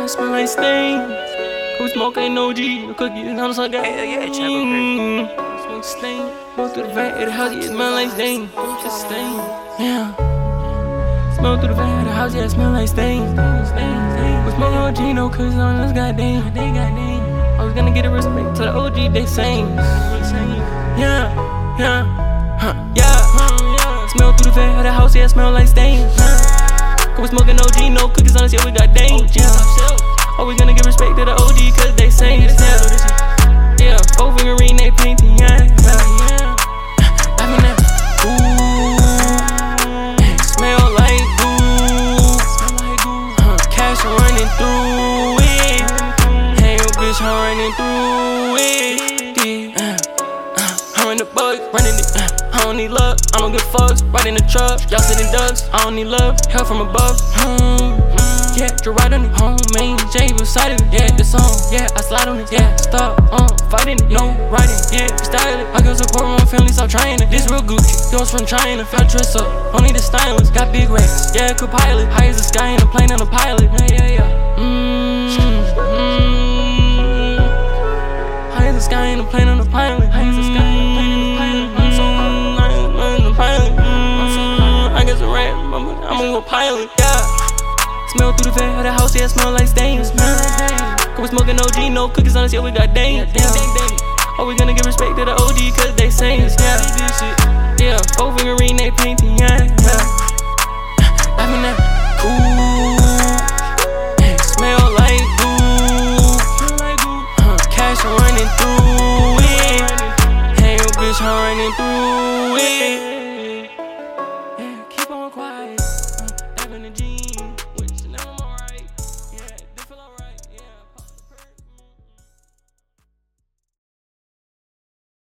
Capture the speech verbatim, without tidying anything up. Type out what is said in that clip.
smell like stain. Who smoking O G? The cookies on the sun. Hell yeah, Chapo crazy. Smoke stain. Go through the van, the house, yeah, it smell like stain. Just stain. Yeah. Smoke through the van, the house, yeah, it smell like stain. We smoking O G, no cookies on us, goddamn. I was gonna get a respect to the O G, they sing. Yeah, yeah, huh, yeah. Smell through the van, the house, yeah, it smell like stain. We smoking O G, no cookies on us, yeah, we got dang. Always gonna give respect to the O G, cause they sing. Yeah, yeah, four finger ring, they painting, yeah, yeah. I mean that, ooh, smell like goo, huh, cash running through it. Hey, yo, bitch, running through it. Yeah, uh, I'm in the bug, running it. Uh, I don't need love, I don't give fucks. Right in the truck, y'all sitting ducks. I don't need love, help from above. Hmm. Yeah, just ride on it, homie, J beside it, yeah, the song, yeah, I slide on it, yeah, stop, uh, fighting it, no riding, yeah, style it, I can support my family, stop trying it, this real Gucci, goes from China, felt dress up, only the stylist, got big racks, yeah, could pilot, high as the sky in a plane on a pilot, yeah, yeah, yeah, mmm, mmm, high as the sky in a plane on a pilot, high as the sky in a plane on a pilot, I'm so high on a pilot, mmm, I guess a rat, I'm gonna go pilot, yeah. Smell through the van of the house, yeah, it smell like stains. Cause we smoking O G, no cookies on us, yeah, we got dang. Always gonna give respect to the O G, cause they sing. Yeah, yeah, four finger ring, they painting, yeah, yeah.